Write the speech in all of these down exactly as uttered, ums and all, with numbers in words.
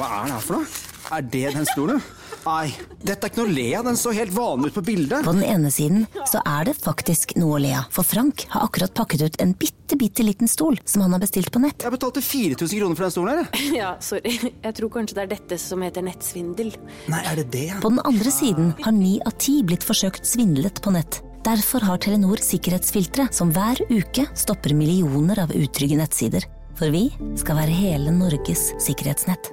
Hva er det her for noe? Er det den stolen? Nei, dette er ikke noe å le av, den så helt vanlig ut på bildet. På den ene siden så er det faktisk noe å le av, for Frank har akkurat pakket ut en bitte, bitte liten stol som han har bestilt på nett. Jeg betalte fire tusen kroner for den stolen her. Ja, sorry. Jeg tror kanskje det er dette som heter nettsvindel. Nei, er det det? På den andre siden har ni av ti blitt forsøkt svindlet på nett. Derfor har Telenor sikkerhetsfiltre som hver uke stopper millioner av utrygge nettsider. For vi skal være hele Norges sikkerhetsnett.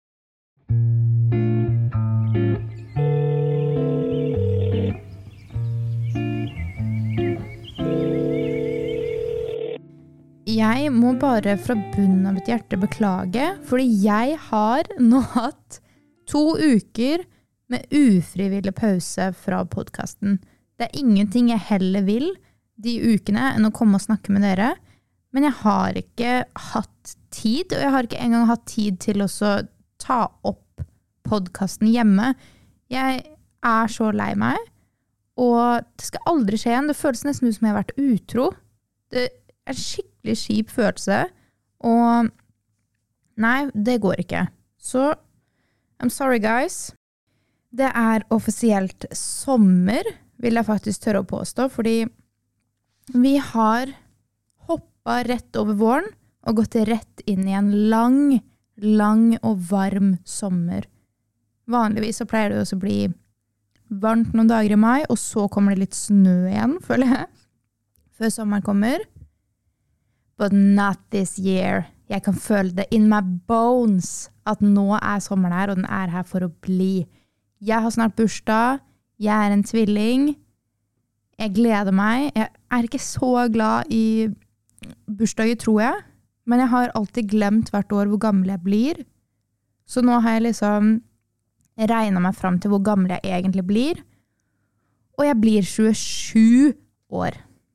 Jeg må bare fra bunnen av mitt hjerte beklage, fordi jeg har nå hatt to uker med ufrivillig pause fra podcasten. Det er ingenting jeg heller vil de ukene enn å komme og snakke med dere, men jeg har ikke hatt tid, og jeg har ikke engang hatt tid til å ta opp podcasten hjemme. Jeg er så lei meg, og det skal aldri skje igjen. Det føles nesten ut som jeg har vært utro. Det er skikkelig kjip følelse, og nei, det går ikke. Så, I'm sorry guys. Det er offisielt sommer, vil jeg faktisk tørre å påstå, fordi vi har hoppet rett over våren og gått rett inn i en lang, lang og varm sommer. Vanligvis så pleier det også å bli varmt noen dager i mai, og så kommer det litt snø igjen, føler jeg, før sommeren kommer. But not this year. Jeg kan føle det in my bones at nå er sommeren her, og den er her for å bli. Jeg har snart bursdag, jeg er en tvilling, jeg gleder meg. Jeg er ikke så glad i bursdager, tror jeg, men jeg har alltid glemt hvert år hvor gammel jeg blir. Så nå har jeg liksom regnet meg frem til hvor gammel jeg egentlig blir, og jeg blir tjuesju år.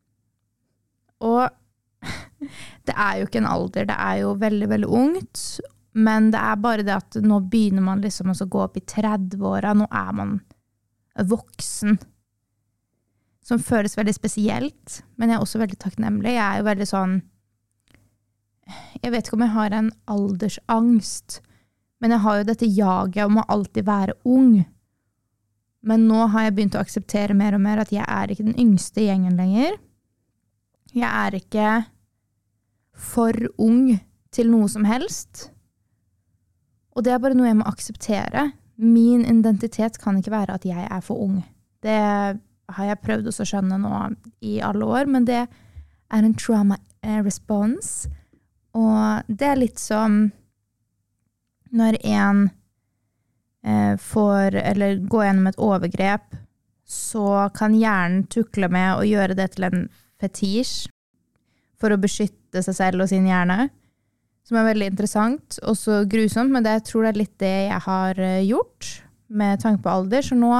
Og det er jo ikke en alder, det er jo veldig, veldig ungt, men det er bare det at nå begynner man liksom å gå opp i tredve-åra, nå er man voksen, som føles veldig spesielt, men jeg er også veldig takknemlig. Jeg er jo veldig sånn, jeg vet ikke om jeg har en aldersangst, men jeg har jo dette jaget om å alltid være ung. Men nå har jeg begynt å akseptere mer og mer at jeg er ikke den yngste i gjengen lenger. Jeg er ikke for ung til noe som helst. Og det er bare noe jeg må akseptere. Min identitet kan ikke være at jeg er for ung. Det har jeg prøvd å skjønne nå i alle år, men det er en trauma response. Og det er litt som når en eh, får, eller går gjennom et overgrep, så kan hjernen tukle med å gjøre det til en fetisj for å beskytte seg selv og sin hjerne, som er veldig interessant, og så grusomt, men det, jeg tror det er litt det jeg har gjort med tanke på alder, så nå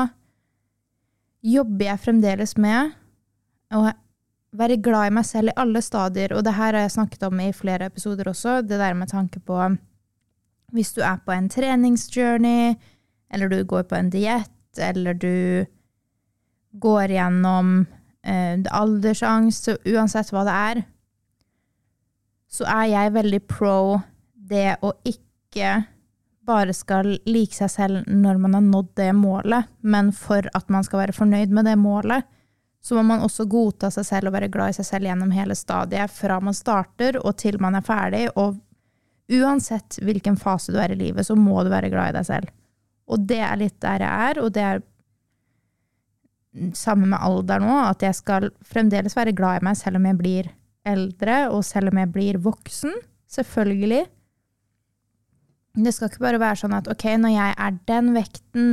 jobber jeg fremdeles med å være glad i meg selv i alle stadier, og det her har jeg snakket om i flere episoder også, det der med tanke på hvis du er på en treningsjourney, eller du går på en diett, eller du går gjennom eh, aldersangst, så uansett hva det er, så er jeg veldig pro det å ikke bare skal like seg selv når man har nådd det målet, men for at man skal være fornøyd med det målet, så må man også godta seg selv og være glad i seg selv gjennom hele stadiet, fra man starter og til man er ferdig, og uansett hvilken fase du er i livet, så må du være glad i deg selv. Og det er litt der jeg er, og det er sammen med alder nå, at jeg skal fremdeles være glad i meg selv om jeg blir eldre, og selv om jeg blir voksen, selvfølgelig. Det skal ikke bare være sånn at, ok, når jeg er den vekten,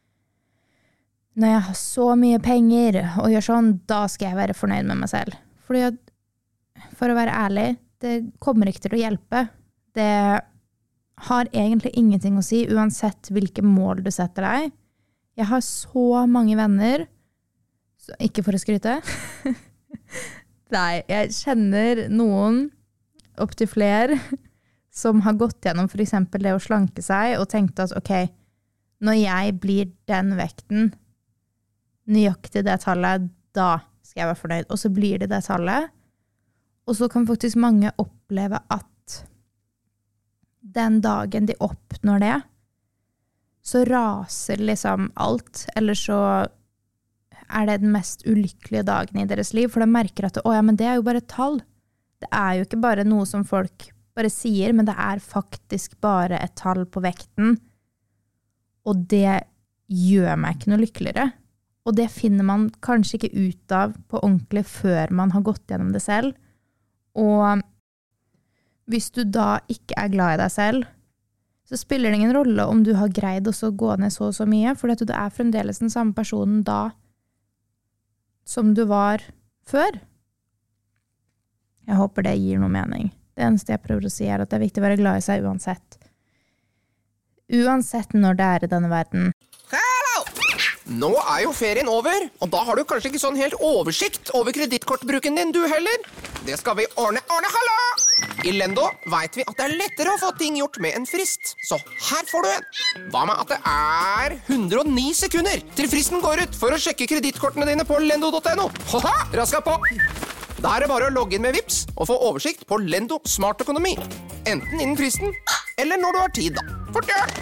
når jeg har så mye penger, og gjør sånn, da skal jeg være fornøyd med meg selv. Fordi at, for å være ærlig, det kommer ikke til å hjelpe. Det har egentlig ingenting å si, uansett hvilke mål du setter deg. Jeg har så mange venner, så ikke for å skryte, nei, jeg kjenner noen opp til flere som har gått gjennom for eksempel det å slanke seg og tenkt at ok, når jeg blir den vekten, nøyaktig det tallet, da skal jeg være fornøyd. Og så blir det det tallet. Og så kan faktisk mange oppleve at den dagen de oppnår det, så raser liksom alt, eller så er det den mest ulykkelige dagen i deres liv, for de merker at, å ja, men det er jo bare et tall. Det er jo ikke bare noe som folk bare sier, men det er faktisk bare et tall på vekten, og det gjør meg ikke noe lykkeligere. Og det finner man kanskje ikke ut av på ordentlig før man har gått gjennom det selv. Og hvis du da ikke er glad i deg selv, så spiller det ingen rolle om du har greid å gå ned så og så mye, for du er fremdeles den samme personen da som du var før. Jeg håper det gir noe mening. Det eneste jeg prøver å si er at det er viktig å være glad i seg uansett. Uansett når det er i denne verden. Nå er jo ferien over, og da har du kanskje ikke sånn helt oversikt over kredittkortbruken din du heller. Det skal vi ordne. Ordne, hallo! I Lendo vet vi at det er lettere å få ting gjort med en frist. Så her får du en. Hva med at det er hundre og ni sekunder til fristen går ut for å sjekke kredittkortene dine på lendo punktum no? Haha, raska på! Da er det bare å logge inn med Vips og få oversikt på Lendo Smart Økonomi. Enten innen fristen, eller når du har tid da. Fort gjør!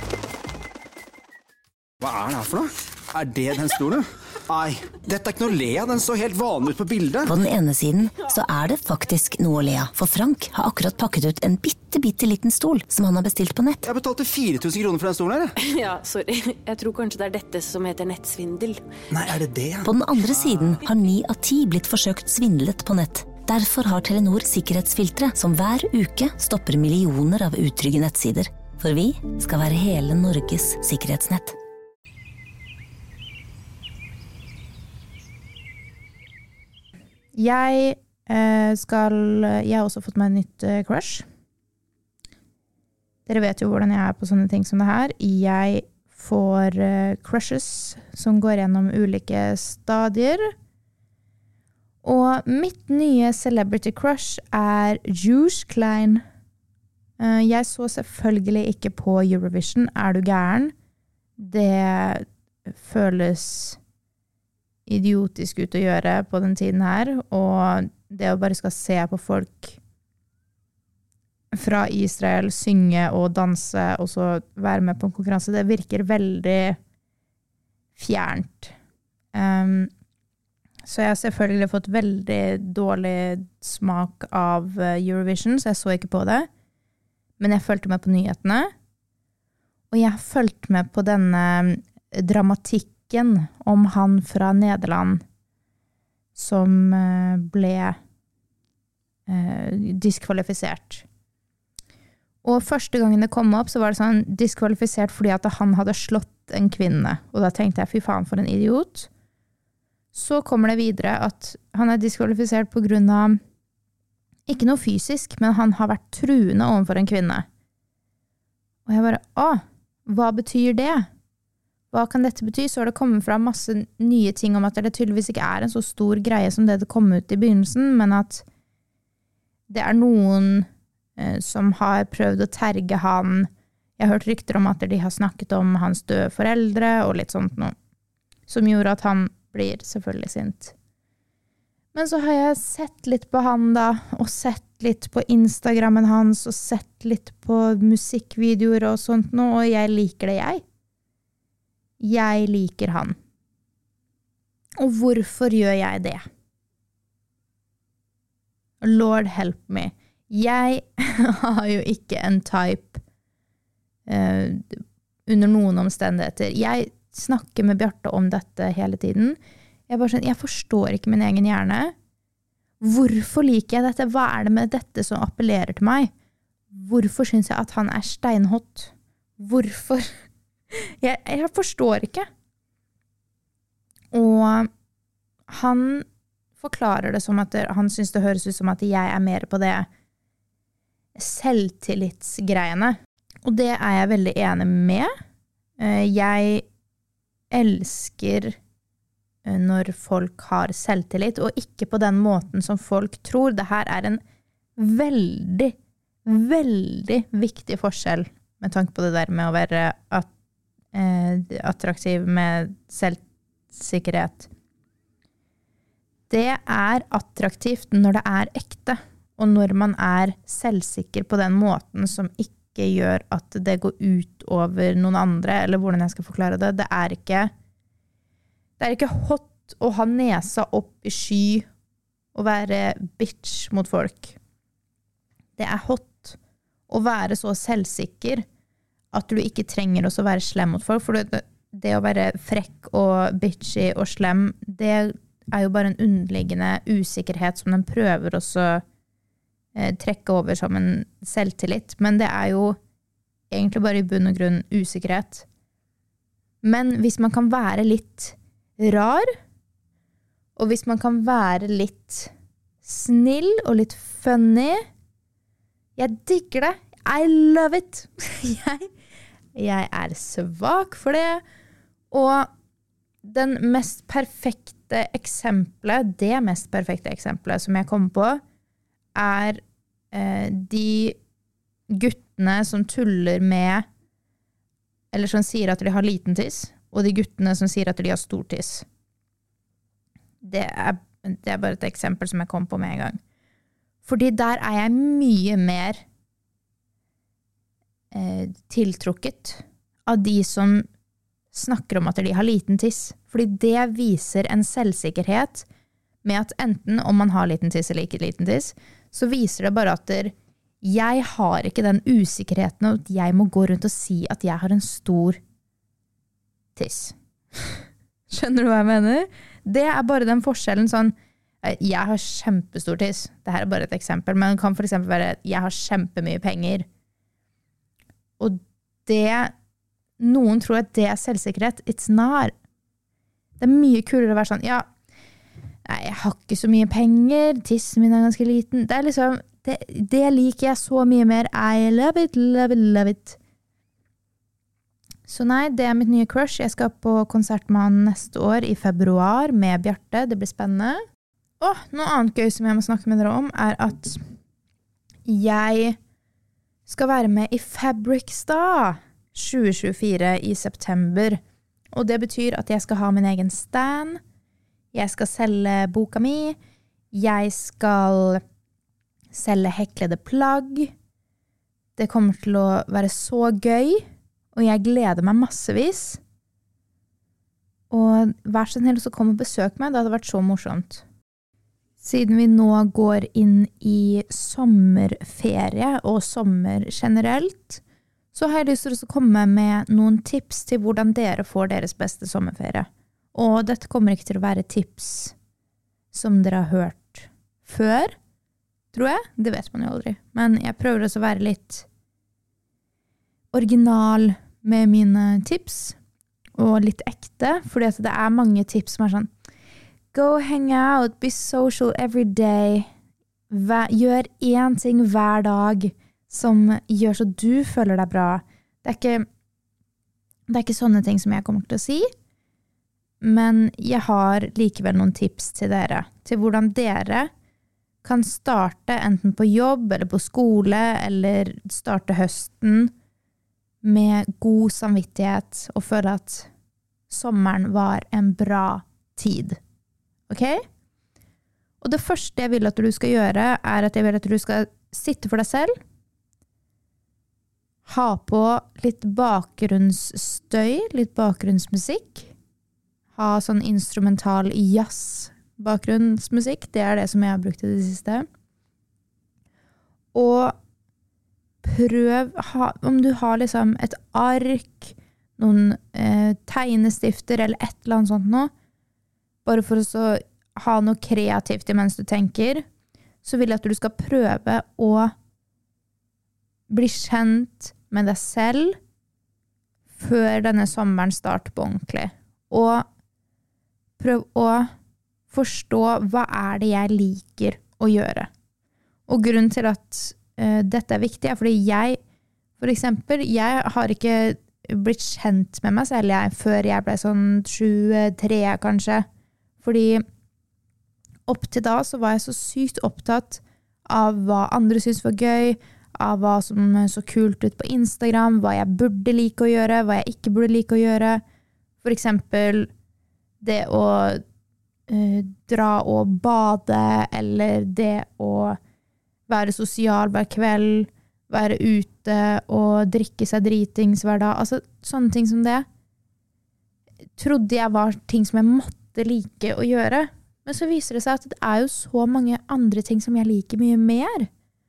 Hva er det her for noe? Er det den stolen? Nei, dette er ikke noe å le av, den så helt vanlig ut på bildet. På den ene siden så er det faktisk noe å le av, for Frank har akkurat pakket ut en bitte, bitte liten stol som han har bestilt på nett. Jeg betalte fire tusen kroner for den stolen her. Ja, sorry. Jeg tror kanskje det er dette som heter nettsvindel. Nei, er det det? På den andre siden har ni av ti blitt forsøkt svindlet på nett. Derfor har Telenor sikkerhetsfiltre som hver uke stopper millioner av utrygge nettsider. For vi skal være hele Norges sikkerhetsnett. Jeg eh, skal, jeg har også fått meg en nytt eh, crush. Dere vet jo hvordan jeg er på sånne ting som det her. Jeg får eh, crushes som går gjennom ulike stadier. Og mitt nye celebrity crush er Juice Klein. Eh, jeg så selvfølgelig ikke på Eurovision. Er du gæren? Det føles idiotisk ut å gjøre på den tiden her, og det å bare skal se på folk fra Israel synge og danse og så være med på en konkurranse, det virker veldig fjernt. Um, så jeg har selvfølgelig fått veldig dårlig smak av Eurovision, så jeg så ikke på det. Men jeg følte med på nyhetene, og jeg har følt med på denne dramatikk om han fra Nederland som ble eh, diskvalifisert. Og første gangen det kom opp så var det sånn diskvalifisert fordi at han hadde slått en kvinne. Og da tenkte jeg, fy faen for en idiot. Så kommer det videre at han er diskvalifisert på grunn av ikke noe fysisk, men han har vært truende overfor en kvinne. Og jeg bare, å, hva betyr det? Hva kan dette bety? Så har det kommet fra masse nye ting om at det tydeligvis ikke er en så stor greie som det det kom ut i begynnelsen, men at det er noen eh, som har prøvd å terge han. Jeg har hørt rykter om at de har snakket om hans døde foreldre og litt sånt noe, som gjorde at han blir selvfølgelig sint. Men så har jeg sett litt på han da, og sett litt på Instagrammen hans, og sett litt på musikkvideoer og sånt noe, og jeg liker det, jeg. Jeg liker han. Og hvorfor gjør jeg det? Lord help me. Jeg har jo ikke en type uh, under noen omstendigheter. Jeg snakker med Bjarte om dette hele tiden. Jeg, bare sånn, jeg forstår ikke min egen hjerne. Hvorfor liker jeg dette? Hva er det med dette som appellerer til meg? Hvorfor synes jeg at han er steinhott? Hvorfor? Jeg, jeg forstår ikke. Og han forklarer det som at det, han synes det høres ut som at jeg er mer på det selvtillitsgreiene. Og det er jeg veldig enig med. Jeg elsker når folk har selvtillit, og ikke på den måten som folk tror. Det her er en veldig, veldig viktig forskjell med tanke på det der med å være at attraktiv med selvsikkerhet. Det er attraktivt når det er ekte, og når man er selvsikker på den måten som ikke ikke gjør at det går ut over noen andre, eller hvordan jeg skal forklare det. Det er ikke, det er ikke hot å ha nesa opp i sky og være bitch mot folk. Det er hot å være så selvsikker at du ikke trenger også å være slem mot folk, for det, det å være frekk og bitchy og slem, det er jo bare en underliggende usikkerhet som den prøver også eh, trekke over som en selvtillit, men det er jo egentlig bare i bunn og grunn usikkerhet. Men hvis man kan være litt rar, og hvis man kan være litt snill og litt funny, jeg digger det. I love it. jeg, jeg er svak for det. Og den mest perfekte eksempelet, det mest perfekte eksempelet som jeg kommer på, er eh, de guttene som tuller med, eller som sier at de har liten tiss, og de guttene som sier at de har stor tiss. Det er, det er bare et eksempel som jeg kom på med en gang. Fordi der er jeg mye mer eh, tiltrukket av de som snakker om at de har liten tiss. Fordi det viser en selvsikkerhet med at enten om man har liten tiss eller ikke liten tiss, så viser det bare at der, jeg har ikke den usikkerheten at jeg må gå rundt og si at jeg har en stor tiss. Skjønner du hva jeg mener? Det er bare den forskjellen sånn, jeg har kjempestor tiss, det her er bare et eksempel, men det kan for eksempel være, jeg har kjempemye penger. Og det, noen tror at det er selvsikkerhet, it's not. Det er mye kulere å være sånn, ja, nei, jeg har ikke så mye penger, tissen min er ganske liten. Det er liksom, det, det liker jeg så mye mer, I love it, love it, love it. Så nei, det er mitt nye crush. Jeg skal på konsert med han neste år i februar med Bjarte. Det blir spennende. Og noe annet gøy som jeg må snakke med dere om er at jeg skal være med i Fabricstar tjue tjuefire i september. Og det betyr at jeg skal ha min egen stand. Jeg skal selge boka mi. Jeg skal selge heklede plagg. Det kommer til å være så gøy. Og jeg gleder meg massevis. Og vær så snill så kom og besøk meg, det hadde vært så morsomt. Siden vi nå går inn i sommerferie og sommer generelt, så har jeg lyst til å komme med noen tips til hvordan dere får deres beste sommerferie. Og dette kommer ikke til å være tips som dere har hørt før, tror jeg. Det vet man jo aldri. Men jeg prøver også å være litt original med mine tips, og litt ekte, fordi at det er mange tips som er sånn, go hang out, be social every day, gjør en ting hver dag som gjør så du føler deg bra. Det er ikke, det er ikke sånne ting som jeg kommer til å si, men jeg har likevel noen tips til dere, til hvordan dere kan starte enten på jobb, eller på skole, eller starte høsten, med god samvittighet og føle at sommeren var en bra tid. Ok? Og det første jeg vil at du skal gjøre er at jeg vil at du skal sitte for deg selv, ha på litt bakgrunnsstøy, litt bakgrunnsmusikk, ha sånn instrumental jazz bakgrunnsmusikk, det er det som jeg har brukt i det siste. Og prøv, ha, om du har liksom et ark, noen eh, tegnestifter eller et eller annet sånt nå, bare for å ha noe kreativt imens du tenker, så vil jeg at du skal prøve å bli kjent med deg selv før denne sommeren starter på ordentlig. Og prøv å forstå hva er det jeg liker å gjøre. Og grunnen til at Uh, dette er viktig, er fordi jeg, for eksempel, jeg har ikke blitt kjent med meg selv jeg, før jeg ble sånn tjuetre kanskje, fordi opp til da så var jeg så sykt opptatt av hva andre synes var gøy, av hva som så kult ut på Instagram, hva jeg burde like å gjøre, hva jeg ikke burde like å gjøre. For eksempel det å uh, dra og bade, eller det å være sosial hver kveld, være ute og drikke seg dritings hver dag. Altså, sånne ting som det trodde jeg var ting som jeg måtte like å gjøre. Men så viser det seg at det er jo så mange andre ting som jeg liker mye mer.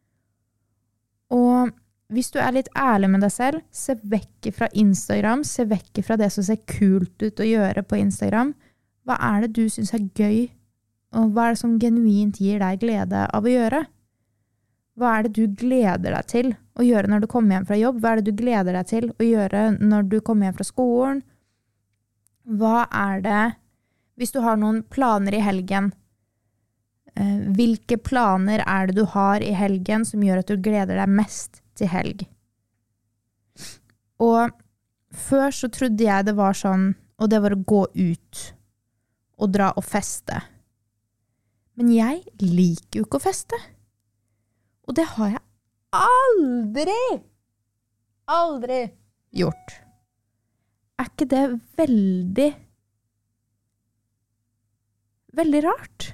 Og hvis du er litt ærlig med deg selv, se vekk fra Instagram, se vekk fra det som ser kult ut å gjøre på Instagram. Hva er det du synes er gøy? Og hva er det som genuint gir deg glede av å gjøre? Hva er det du gleder deg til å gjøre når du kommer hjem fra jobb? Hva er det du gleder deg til å gjøre når du kommer hjem fra skolen? Hva er det, hvis du har noen planer i helgen, eh, hvilke planer er det du har i helgen som gjør at du gleder deg mest til helg? Og før så trodde jeg det var sånn, og det var å gå ut og dra og feste. Men jeg liker jo ikke å feste. Og det har jeg aldri, aldri gjort. Er ikke det veldig, veldig rart?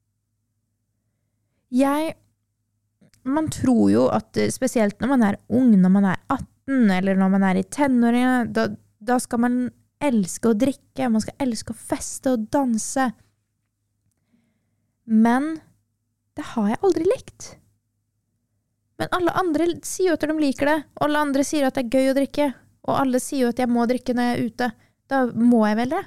Jeg, man tror jo at spesielt når man er ung, når man er atten, eller når man er i tenårene, da, da skal man elske å drikke, man skal elske å feste og danse. Men det har jeg aldri likt. Men alle andre sier jo at de liker det, og alle andre sier at det er gøy å drikke, og alle sier jo at jeg må drikke når jeg er ute. Da må jeg vel det?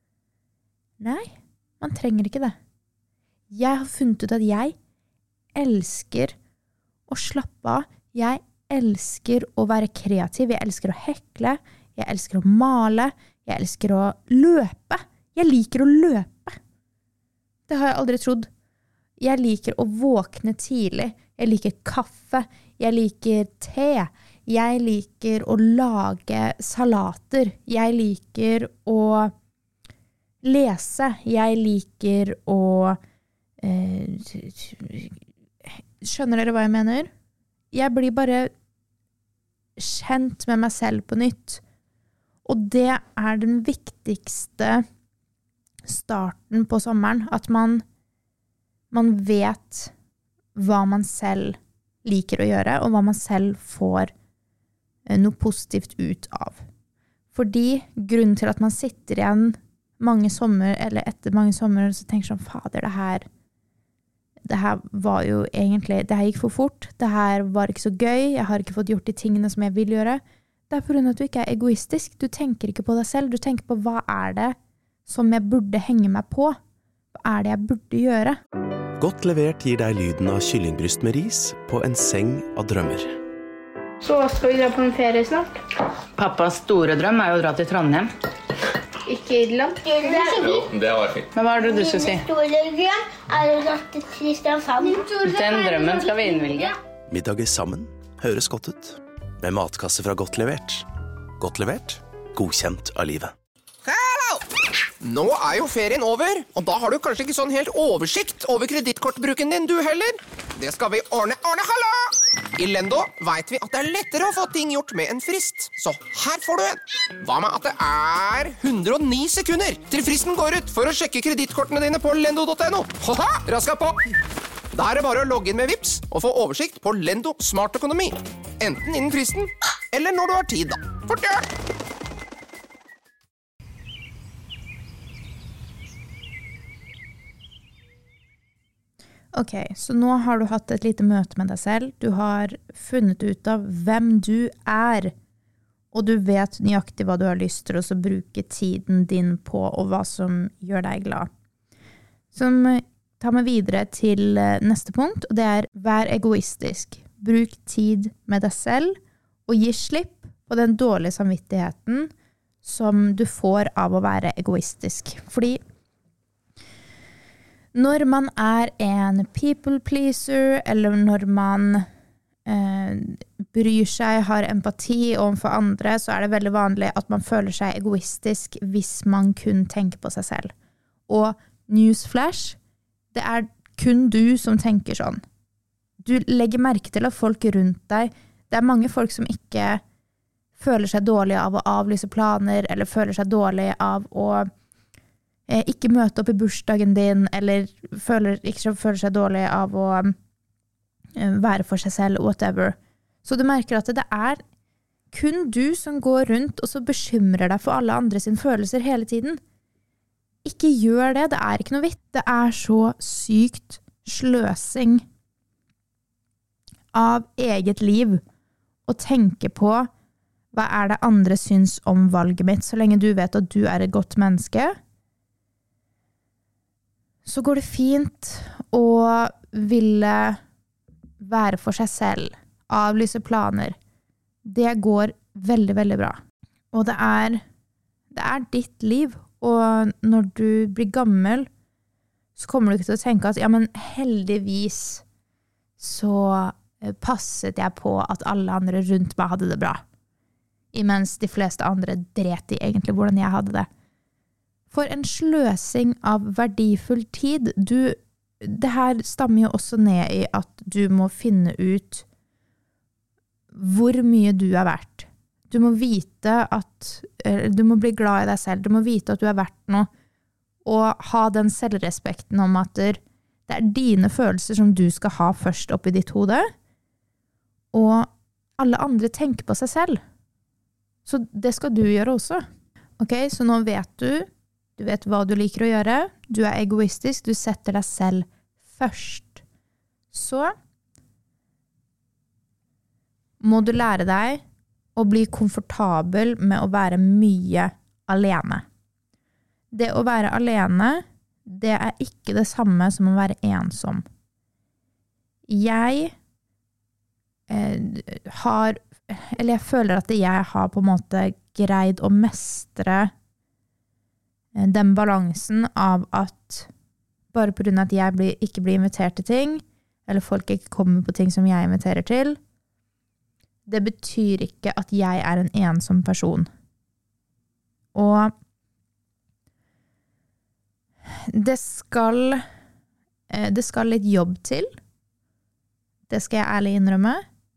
Nei, man trenger ikke det. Jeg har funnet ut at jeg elsker å slappe av. Jeg elsker å være kreativ. Jeg elsker å hekle. Jeg elsker å male. Jeg elsker å løpe. Jeg liker å løpe. Det har jeg aldri trodd. Jeg liker å våkne tidlig. Jeg liker kaffe. Jeg liker te. Jeg liker å lage salater. Jeg liker å lese. Jeg liker å eh, skjønner dere hva jeg mener? Jeg blir bare kjent med meg selv på nytt. Og det er den viktigste starten på sommeren. At man, man vet hva man selv liker å gjøre, og hva man selv får noe positivt ut av. Fordi grunnen til at man sitter igjen mange sommer, eller etter mange sommer, så tenker sånn, fader, det her, det her var jo egentlig, det her gikk for fort, det her var ikke så gøy, jeg har ikke fått gjort de tingene som jeg vil gjøre. Det er på grunn av at du ikke er egoistisk, du tenker ikke på deg selv, du tenker på hva er det som jeg burde henge meg på, hva er det jeg burde gjøre. Godt levert gir deg lyden av kyllingbryst med ris på en seng av drømmer. Så skal vi dra på en ferie snart. Pappas store drøm er jo å dra til Trondheim. Ikke Irland. Jo, det var fint. Men hva er det du skal si? Min store drøm er å dra til Kristiansand. Den drømmen skal vi innvilge. Middager sammen høres godt ut. Med matkasse fra Godt levert. Godt levert, godkjent av livet. Hallo! Nå er jo ferien over, og da har du kanskje ikke sånn helt oversikt over kredittkortbruken din du heller. Det skal vi ordne. Ordne, hallo! I Lendo vet vi at det er lettere å få ting gjort med en frist. Så her får du en. Hva med at det er hundre og ni sekunder til fristen går ut for å sjekke kredittkortene dine på lendo punktum no? Haha, raska på! Da er det bare å logge inn med Vips og få oversikt på Lendo Smart Økonomi. Enten innen fristen, eller når du har tid da. Fort gjør! Ok, så nå har du hatt et lite møte med deg selv. Du har funnet ut av hvem du er, og du vet nøyaktig hva du har lyst til å bruke tiden din på, og hva som gjør deg glad. Som tar meg videre til neste punkt, og det er vær egoistisk. Bruk tid med deg selv, og gi slipp på den dårlige samvittigheten som du får av å være egoistisk. Fordi når man er en people pleaser, eller når man eh, bryr seg, har empati overfor andre, så er det veldig vanlig at man føler seg egoistisk hvis man kun tenker på seg selv. Og newsflash, det er kun du som tenker sånn. Du legger merke til at folk rundt deg, det er mange folk som ikke føler seg dårlige av å avlyse planer, eller føler seg dårlige av å eh, ikke møte opp i bursdagen din, eller føler, ikke føler seg dårlige av å eh, være for seg selv, whatever. Så du merker at det er kun du som går rundt og så bekymrer deg for alle andre sine følelser hele tiden. Ikke gjør det, det er ikke noe vitt. Det er så sykt sløsing av eget liv å tenke på hva er det andre syns om valget mitt, så lenge du vet at du er et godt menneske. Så går det fint å ville være for seg selv, avlyse planer. Det går veldig, veldig bra. Og det er, det er ditt liv, og når du blir gammel, så kommer du ikke til å tenke at, ja, men heldigvis så passet jeg på at alle andre rundt meg hadde det bra. Imens de fleste andre dret i egentlig hvordan jeg hadde det. For en sløsing av verdifull tid. Du, det her stammer jo også ned i at du må finne ut hvor mye du er verdt. Du må vite at, du må bli glad i deg selv, du må vite at du er verdt noe, og ha den selvrespekten om at det er dine følelser som du skal ha først opp i ditt hode, og alle andre tenker på seg selv. Så det skal du gjøre også. Ok, så nå vet du, du vet hva du liker å gjøre, du er egoistisk, du setter deg selv først. Så må du lære deg å bli komfortabel med å være mye alene. Det å være alene, det er ikke det samme som å være ensom. Jeg eh, har, eller jeg føler at jeg har på en måte greid å mestre den balansen av at bare på grunn av at jeg blir, ikke blir invitert til ting, eller folk ikke kommer på ting som jeg inviterer til, det betyr ikke at jeg er en ensom person. Og det skal, det skal litt jobb til. Det skal jeg ærlig innrømme.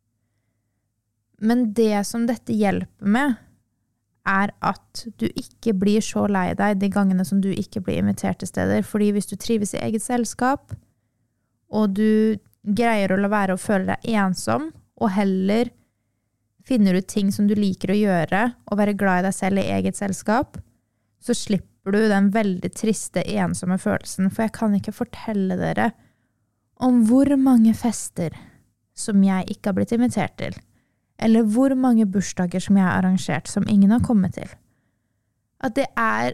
Men det som dette hjelper med, er at du ikke blir så lei deg de gangene som du ikke blir invitert til steder. Fordi hvis du trives i eget selskap, og du greier å la være å føle deg ensom, og heller finner ut ting som du liker å gjøre, og være glad i deg selv i eget selskap, så slipper du den veldig triste, ensomme følelsen. For jeg kan ikke fortelle dere om hvor mange fester som jeg ikke har blitt invitert til, eller hvor mange bursdager som jeg har arrangert som ingen har kommet til. At det er,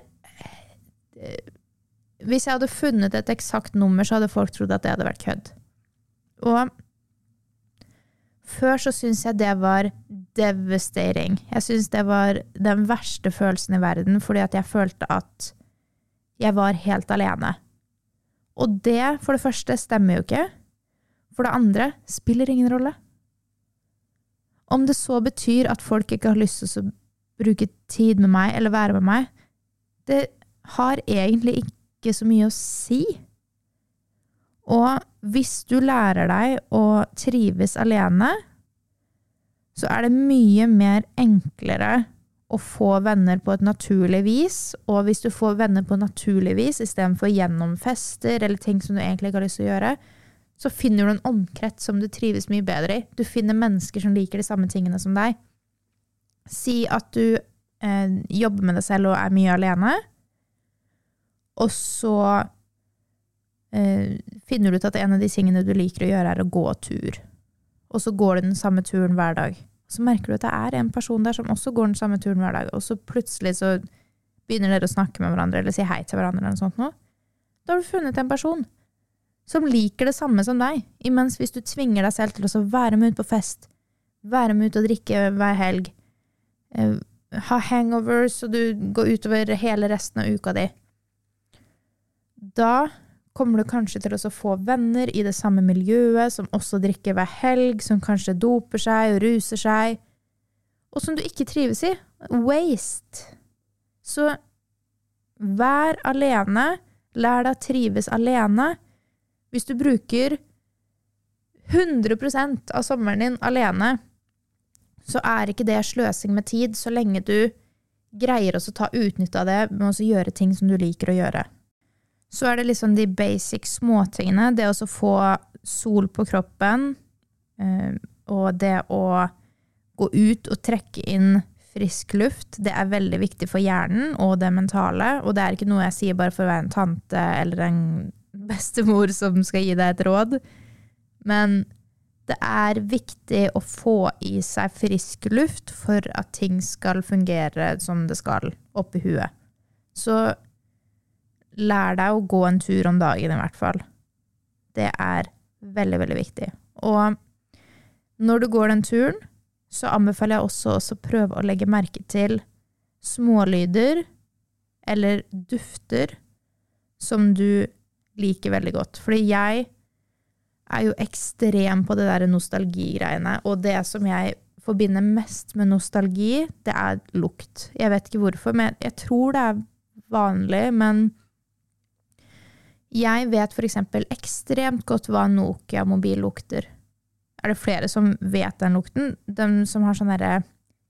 hvis jeg hadde funnet et eksakt nummer, så hadde folk trodd at det hadde vært kødd. Og før så synes jeg det var devastating. Jeg synes det var den verste følelsen i verden, fordi at jeg følte at jeg var helt alene. Og det, for det første, stemmer jo ikke. For det andre, spiller ingen rolle. Om det så betyr at folk ikke har lyst til å bruke tid med meg, eller være med meg, det har egentlig ikke så mye å si. Og hvis du lærer deg å trives alene, så er det mye mer enklere å få venner på et naturlig vis, og hvis du får venner på et naturlig vis, i stedet for gjennom fester, eller ting som du egentlig ikke har lyst til å gjøre, så finner du en omkrets som du trives mye bedre i. Du finner mennesker som liker de samme tingene som deg. Si at du eh, jobber med deg selv og er mye alene, og så eh, finner du ut at en av de tingene du liker å gjøre er å gå tur. Og så går du den samme turen hver dag. Så merker du at det er en person der som også går den samme turen hver dag, og så plutselig så begynner dere å snakke med hverandre, eller si hei til hverandre eller noe sånt nå. Da har du funnet en person som liker det samme som deg, imens hvis du tvinger deg selv til å være med ut på fest, være med ut og drikke hver helg, eh, ha hangovers, og du går utover hele resten av uka di. Da kommer du kanskje til å få venner i det samme miljøet, som også drikker hver helg, som kanskje doper seg og ruser seg, og som du ikke trives i. Waste. Så vær alene, lær deg å trives alene. Hvis du bruker hundre prosent av sommeren din alene, så er ikke det sløsing med tid, så lenge du greier også å ta utnytte av det med å gjøre ting som du liker å gjøre. Så er det liksom de basic småtingene, det å få sol på kroppen, og det å gå ut og trekke inn frisk luft, det er veldig viktig for hjernen og det mentale, og det er ikke noe jeg sier bare for å være en tante eller en bestemor som skal gi deg et råd, men det er viktig å få i seg frisk luft for at ting skal fungere som det skal opp i huet. Så lær deg å gå en tur om dagen i hvert fall. Det er veldig, veldig viktig. Og når du går den turen, så anbefaler jeg også, også å prøve å legge merke til smålyder eller dufter som du liker veldig godt. Fordi jeg er jo ekstrem på det der nostalgigreiene, og det som jeg forbinder mest med nostalgi, det er lukt. Jeg vet ikke hvorfor, men jeg tror det er vanlig, men jeg vet for eksempel ekstremt godt hva Nokia-mobil lukter. Er det flere som vet den lukten? De som har sånne der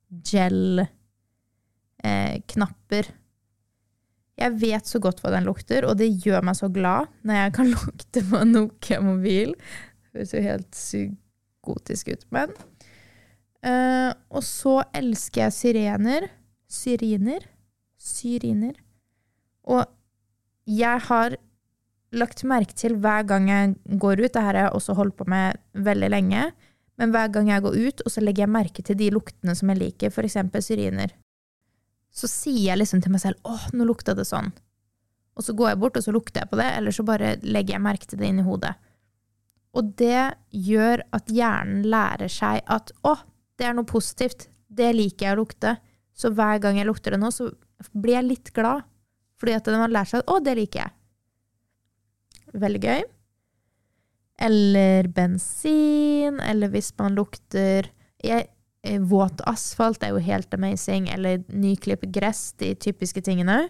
gel-knapper. Jeg vet så godt hva den lukter, og det gjør meg så glad når jeg kan lukte på Nokia-mobil. Det høres jo helt psykotisk ut, men. Uh, og så elsker jeg syrener. Syriner. Syriner. Og jeg har lagt merke til hver gang jeg går ut, det her har jeg også holdt på med veldig lenge, men hver gang jeg går ut, og så legger jeg merke til de luktene som jeg liker, for eksempel syriner, så sier jeg liksom til meg selv, åh, nå lukter det sånn. Og så går jeg bort, og så lukter jeg på det, eller så bare legger jeg merke til det inn i hodet. Og det gjør at hjernen lærer seg at, åh, det er noe positivt, det liker jeg å lukte. Så hver gang jeg lukter det nå, så blir jeg litt glad, fordi at den har lært seg at, åh, det liker jeg. Veldig gøy. Eller bensin, eller hvis man lukter jeg, våt asfalt er jo helt amazing, eller nyklipp gress, de typiske tingene.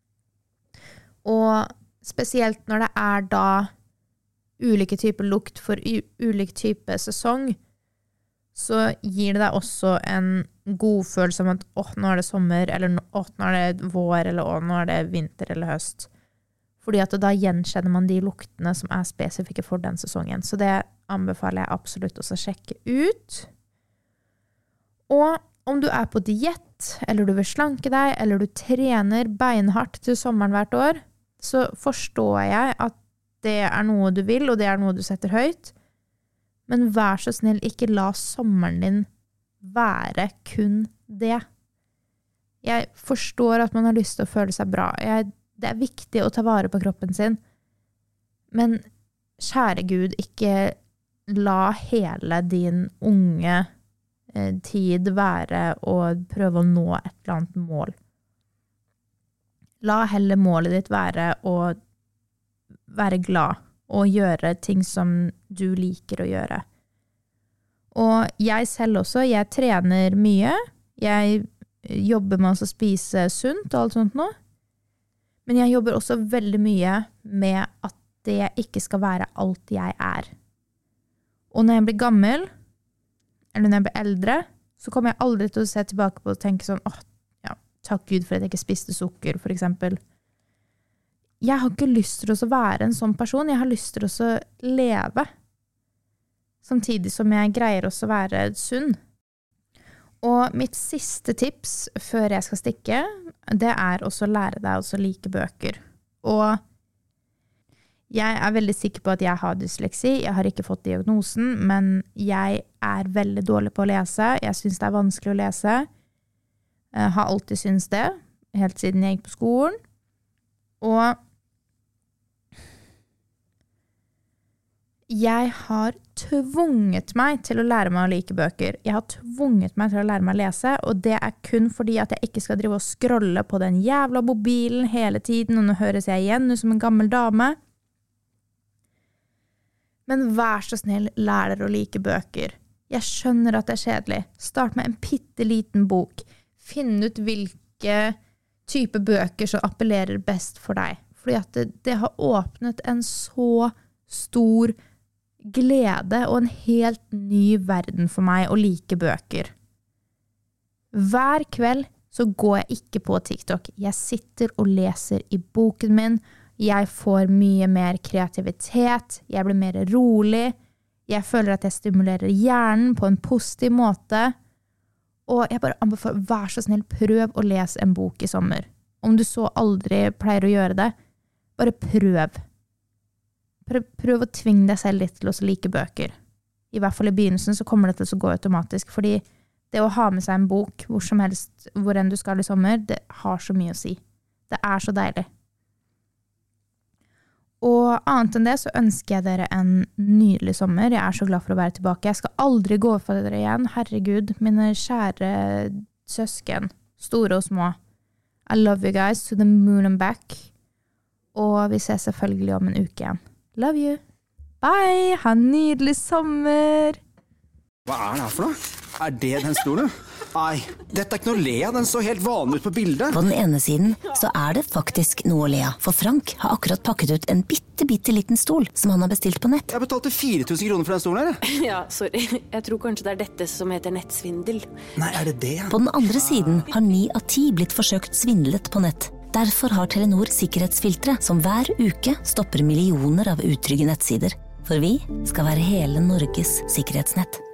Og spesielt når det er da ulike typer lukt for ulik type sesong, så gir det deg også en god følelse om at åh, nå er det sommer, eller åh, nå er det vår, eller åh, nå er det vinter eller høst. Fordi at da gjenkjenner man de luktene som er spesifikke for den sesongen. Så det anbefaler jeg absolutt også å sjekke ut. Og om du er på diett, eller du vil slanke deg, eller du trener beinhardt til sommeren hvert år, så forstår jeg at det er noe du vil, og det er noe du setter høyt. Men vær så snill, ikke la sommeren din være kun det. Jeg forstår at man har lyst til å føle seg bra. Jeg Det er viktig å ta vare på kroppen sin. Men kjære Gud, ikke la hele din unge eh, tid være å prøve å nå et eller annet mål. La heller målet ditt være å være glad og gjøre ting som du liker å gjøre. Og jeg selv også, jeg trener mye. Jeg jobber med å spise sunt og alt sånt nå. Men jeg jobber også veldig mye med at det ikke skal være alt jeg er. Og når jeg blir gammel, eller når jeg blir eldre, så kommer jeg aldri til å se tilbake på og tenke sånn, åh, ja, takk Gud for at jeg ikke spiste sukker, for eksempel. Jeg har ikke lyst til å være en sånn person, jeg har lyst til å leve. Samtidig som jeg greier også å være sunn. Og mitt siste tips før jeg skal stikke, det er også å lære deg å like bøker. Og jeg er veldig sikker på at jeg har dysleksi, jeg har ikke fått diagnosen, men jeg er veldig dårlig på å lese. Jeg synes det er vanskelig å lese. Jeg har alltid syntes det, helt siden jeg gikk på skolen. Og jeg har tvunget meg til å lære meg å like bøker. Jeg har tvunget meg til å lære meg å lese, og det er kun fordi at jeg ikke skal drive og scrolle på den jævla mobilen hele tiden, og nå høres jeg igjen ut som en gammel dame. Men vær så snill, lær dere å like bøker. Jeg skjønner at det er kjedelig. Start med en pitteliten bok. Finn ut hvilke type bøker som appellerer best for deg. Fordi at det, det har åpnet en så stor glede og en helt ny verden for meg å like bøker. Hver kveld så går jeg ikke på TikTok. Jeg sitter og leser i boken min. Jeg får mye mer kreativitet. Jeg blir mer rolig. Jeg føler at jeg stimulerer hjernen på en positiv måte. Og jeg bare anbefaler, vær så snill, prøv å lese en bok i sommer. Om du så aldri pleier å gjøre det, bare prøv. Prøv, prøv å tvinge deg selv litt til å like bøker. I hvert fall i begynnelsen så kommer det til å gå automatisk, fordi det å ha med seg en bok hvor som helst, hvor enn du skal i sommer, det har så mye å si. Det er så deilig. Og annet enn det så ønsker jeg dere en nydelig sommer. Jeg er så glad for å være tilbake. Jeg skal aldri gå for dere igjen. Herregud, mine kjære søsken, store og små. I love you guys to the moon and back. Og vi ses selvfølgelig om en uke igjen. Love you. Bye. Ha en nydelig sommer. Hva er det her for noe? Er det den stolen? Nei, dette er ikke noe å le av, den så helt vanlig ut på bildet. På den ene siden så er det faktisk noe å le av, for Frank har akkurat pakket ut en bitte, bitte liten stol som han har bestilt på nett. Jeg betalte fire tusen kroner for den stolen her. Ja, sorry. Jeg tror kanskje det er dette som heter nettsvindel. Nei, er det det? På den andre siden har ni av ti blitt forsøkt svindlet på nett. Derfor har Telenor sikkerhetsfiltre som hver uke stopper millioner av utrygge nettsider. For vi skal være hele Norges sikkerhetsnett.